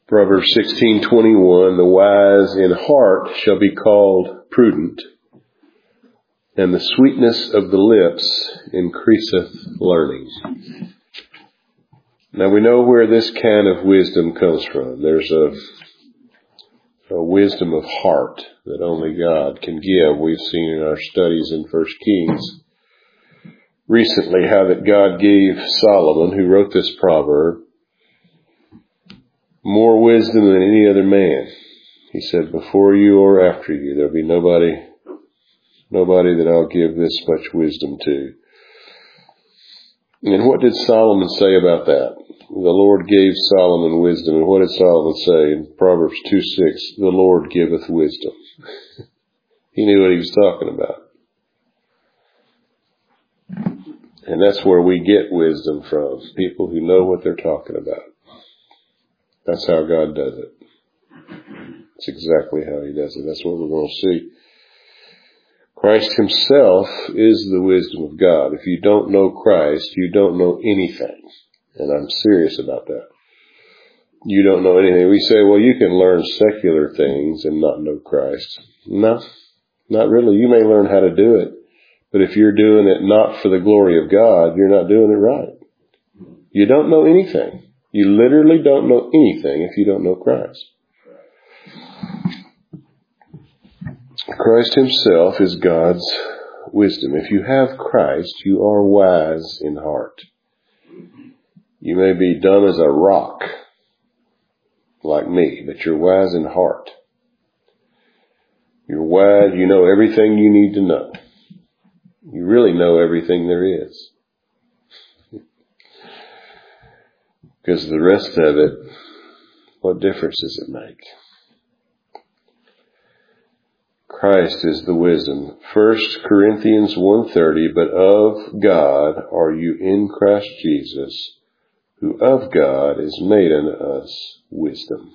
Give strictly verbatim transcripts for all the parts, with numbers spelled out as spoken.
Proverbs sixteen twenty-one, the wise in heart shall be called prudent, and the sweetness of the lips increaseth learning. Now we know where this kind of wisdom comes from. There's a, a wisdom of heart that only God can give. We've seen in our studies in First Kings recently how that God gave Solomon, who wrote this proverb, more wisdom than any other man. He said, before you or after you, there'll be nobody, nobody that I'll give this much wisdom to. And what did Solomon say about that? The Lord gave Solomon wisdom. And what did Solomon say in Proverbs two six? The Lord giveth wisdom. He knew what he was talking about. And that's where we get wisdom from. People who know what they're talking about. That's how God does it. That's exactly how he does it. That's what we're going to see. Christ himself is the wisdom of God. If you don't know Christ, you don't know anything. And I'm serious about that. You don't know anything. We say, well, you can learn secular things and not know Christ. No, not really. You may learn how to do it. But if you're doing it not for the glory of God, you're not doing it right. You don't know anything. You literally don't know anything if you don't know Christ. Christ himself is God's wisdom. If you have Christ, you are wise in heart. You may be dumb as a rock, like me, but you're wise in heart. You're wise, you know everything you need to know. You really know everything there is. Because the rest of it, what difference does it make? Christ is the wisdom. First Corinthians one thirty, but of God are you in Christ Jesus, who of God is made unto us wisdom.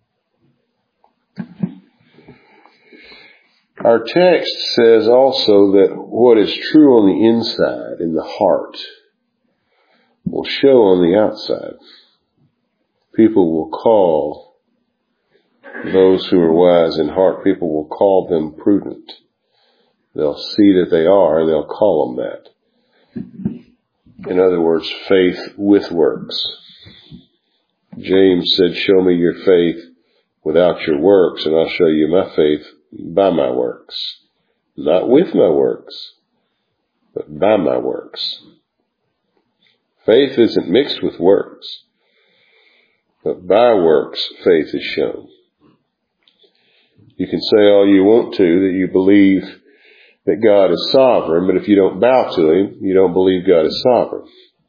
Our text says also that what is true on the inside, in the heart, will show on the outside. People will call those who are wise in heart, people will call them prudent. They'll see that they are, and they'll call them that. In other words, faith with works. James said, show me your faith without your works, and I'll show you my faith by my works. Not with my works, but by my works. Faith isn't mixed with works, but by works faith is shown. You can say all you want to that you believe that God is sovereign, but if you don't bow to him, you don't believe God is sovereign.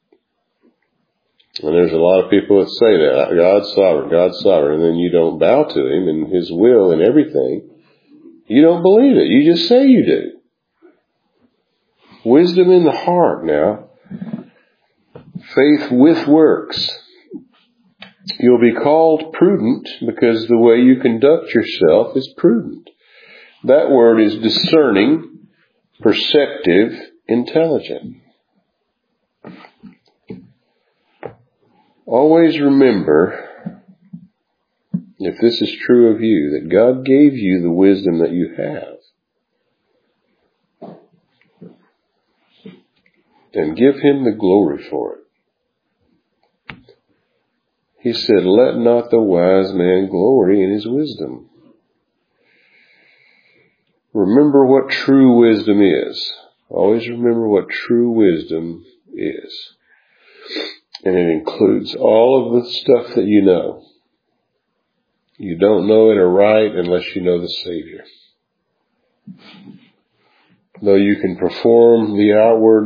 And there's a lot of people that say that, God's sovereign, God's sovereign, and then you don't bow to him and his will and everything. You don't believe it. You just say you do. Wisdom in the heart now. Faith with works. You'll be called prudent because the way you conduct yourself is prudent. That word is discerning, perceptive, intelligent. Always remember, if this is true of you, that God gave you the wisdom that you have. And give him the glory for it. He said, let not the wise man glory in his wisdom. Remember what true wisdom is. Always remember what true wisdom is. And it includes all of the stuff that you know. You don't know it aright unless you know the Savior. Though you can perform the outward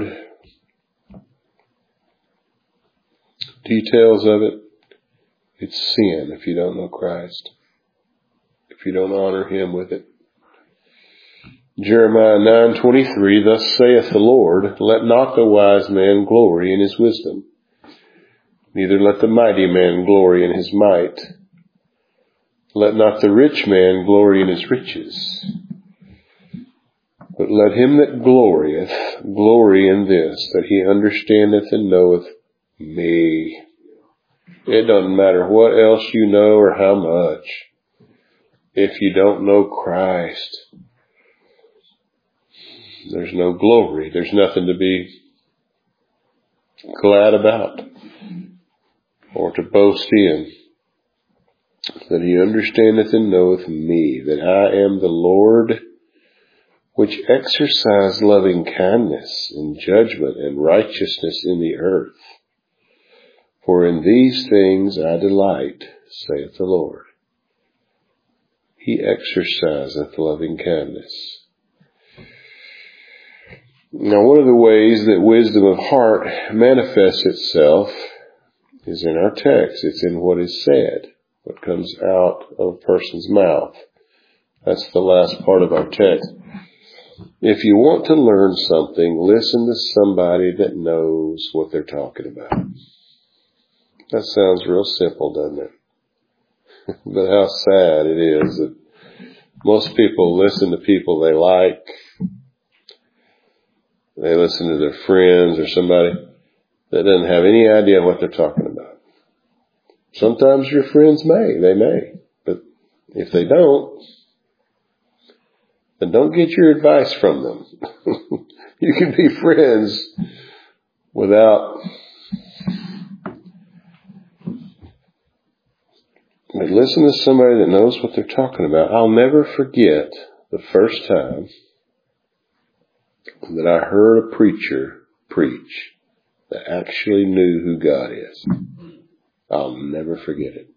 details of it, it's sin if you don't know Christ. If you don't honor him with it. Jeremiah nine twenty-three, thus saith the Lord, let not the wise man glory in his wisdom, neither let the mighty man glory in his might. Let not the rich man glory in his riches, but let him that glorieth glory in this, that he understandeth and knoweth me, It doesn't matter what else you know or how much. If you don't know Christ, there's no glory. There's nothing to be glad about or to boast in. That he understandeth and knoweth me, that I am the Lord, which exercise loving kindness and judgment and righteousness in the earth. For in these things I delight, saith the Lord. He exerciseth loving kindness. Now, one of the ways that wisdom of heart manifests itself is in our text. It's in what is said, what comes out of a person's mouth. That's the last part of our text. If you want to learn something, listen to somebody that knows what they're talking about. That sounds real simple, doesn't it? But how sad it is that most people listen to people they like. They listen to their friends or somebody that doesn't have any idea what they're talking about. Sometimes your friends may, they may. But if they don't, then don't get your advice from them. You can be friends without... But listen to somebody that knows what they're talking about. I'll never forget the first time that I heard a preacher preach that actually knew who God is. I'll never forget it.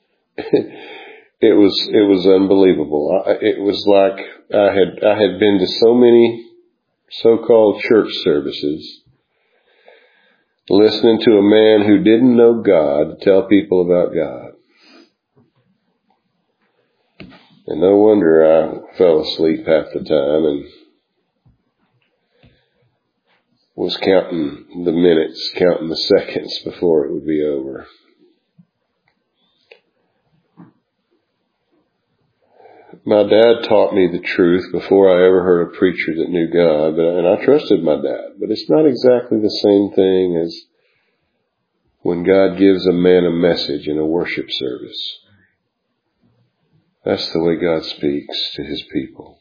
It was, it was unbelievable. It was like I had, I had been to so many so-called church services listening to a man who didn't know God tell people about God. And no wonder I fell asleep half the time and was counting the minutes, counting the seconds before it would be over. My dad taught me the truth before I ever heard a preacher that knew God, but, and I trusted my dad. But it's not exactly the same thing as when God gives a man a message in a worship service. That's the way God speaks to his people.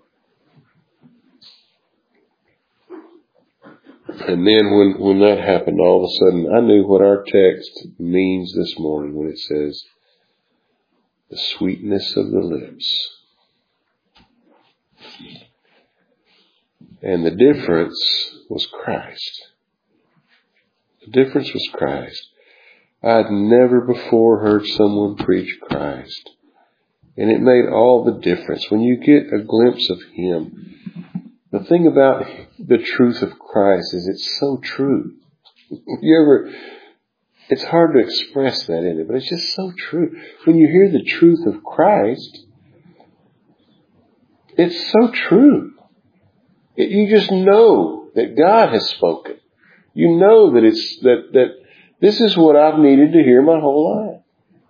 And then when, when that happened, all of a sudden, I knew what our text means this morning when it says, the sweetness of the lips. And the difference was Christ. The difference was Christ. I had never before heard someone preach Christ. And it made all the difference. When you get a glimpse of him, the thing about the truth of Christ is it's so true. You ever, it's hard to express that in it, but it's just so true. When you hear the truth of Christ, it's so true. It, you just know that God has spoken. You know that it's, that, that this is what I've needed to hear my whole life.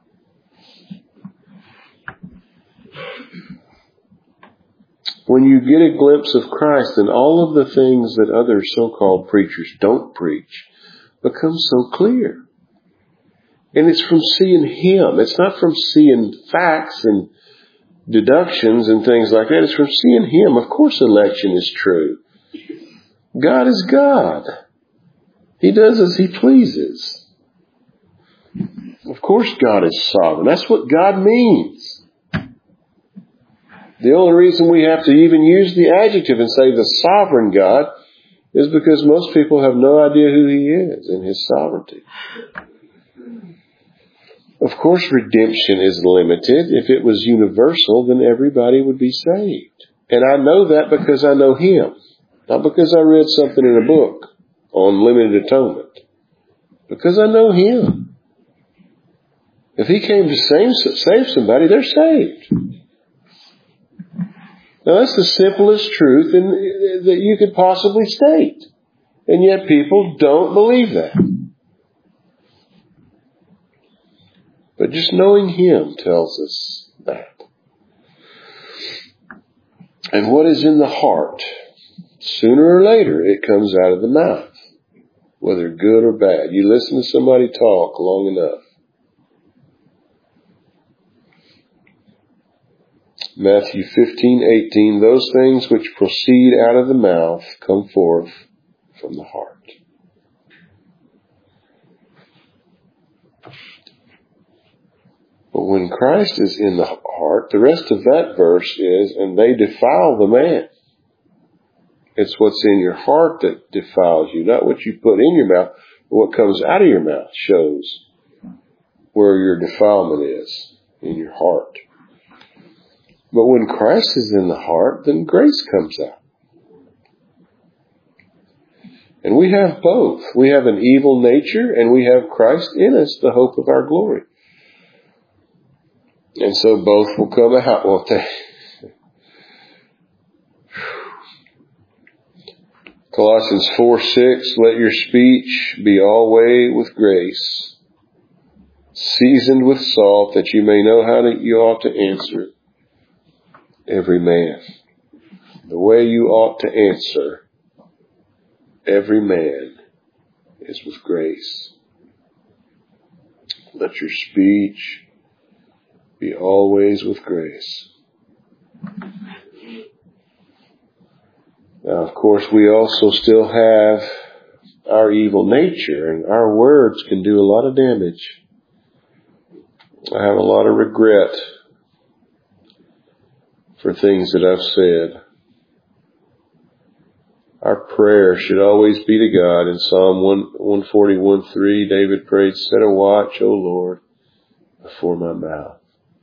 When you get a glimpse of Christ, then all of the things that other so-called preachers don't preach become so clear. And it's from seeing him. It's not from seeing facts and deductions and things like that. It's from seeing him. Of course election is true. God is God. He does as he pleases. Of course God is sovereign. That's what God means. The only reason we have to even use the adjective and say the sovereign God is because most people have no idea who he is and his sovereignty. Of course, redemption is limited. If it was universal, then everybody would be saved. And I know that because I know him. Not because I read something in a book on limited atonement. Because I know him. If he came to save, save somebody, they're saved. Now that's the simplest truth in, that you could possibly state. And yet people don't believe that. But just knowing him tells us that. And what is in the heart, sooner or later, it comes out of the mouth. Whether good or bad. You listen to somebody talk long enough, Matthew fifteen eighteen, those things which proceed out of the mouth come forth from the heart. But when Christ is in the heart, the rest of that verse is, and they defile the man. It's what's in your heart that defiles you, not what you put in your mouth, but what comes out of your mouth shows where your defilement is, in your heart. But when Christ is in the heart, then grace comes out. And we have both. We have an evil nature, and we have Christ in us, the hope of our glory. And so both will come out, won't they? Colossians four six, let your speech be always with grace, seasoned with salt, that you may know how to, you ought to answer every man. The way you ought to answer every man is with grace. Let your speech be always with grace. Now, of course, we also still have our evil nature, and our words can do a lot of damage. I have a lot of regret for things that I've said. Our prayer should always be to God. In Psalm one forty-one three, David prayed, set a watch, O Lord, before my mouth.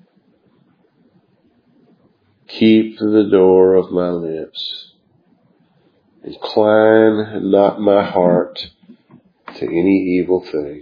Keep the door of my lips. Incline not my heart to any evil thing.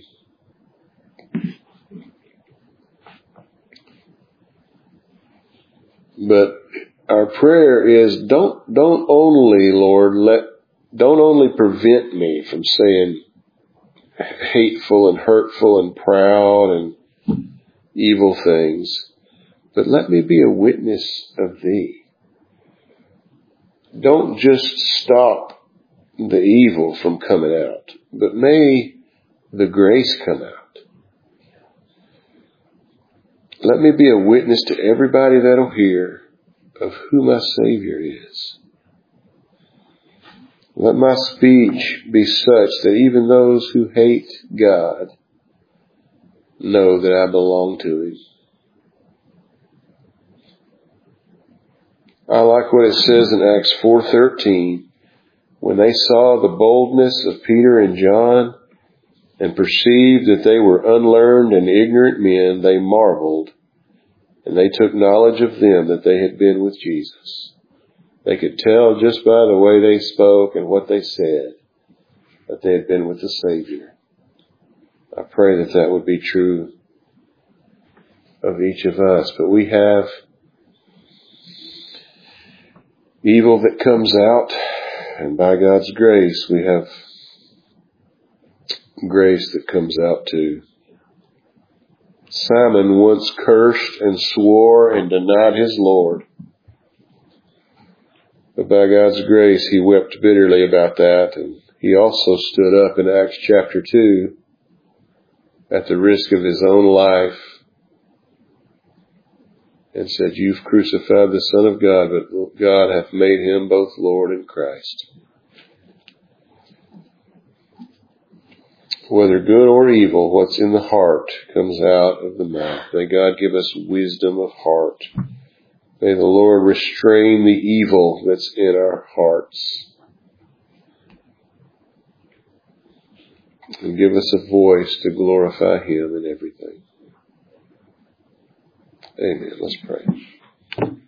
But our prayer is, don't, don't only, Lord, let, don't only prevent me from saying hateful and hurtful and proud and evil things, but let me be a witness of Thee. Don't just stop the evil from coming out, but may the grace come out. Let me be a witness to everybody that'll hear of who my Savior is. Let my speech be such that even those who hate God know that I belong to Him. I like what it says in Acts four thirteen. When they saw the boldness of Peter and John and perceived that they were unlearned and ignorant men, they marveled, and they took knowledge of them that they had been with Jesus. They could tell just by the way they spoke and what they said that they had been with the Savior. I pray that that would be true of each of us. But we have evil that comes out, and by God's grace, we have grace that comes out too. Simon once cursed and swore and denied his Lord. But by God's grace, he wept bitterly about that, and he also stood up in Acts chapter two at the risk of his own life and said, you've crucified the Son of God, but God hath made him both Lord and Christ. Whether good or evil, what's in the heart comes out of the mouth. May God give us wisdom of heart. May the Lord restrain the evil that's in our hearts and give us a voice to glorify Him in everything. Amen. Let's pray.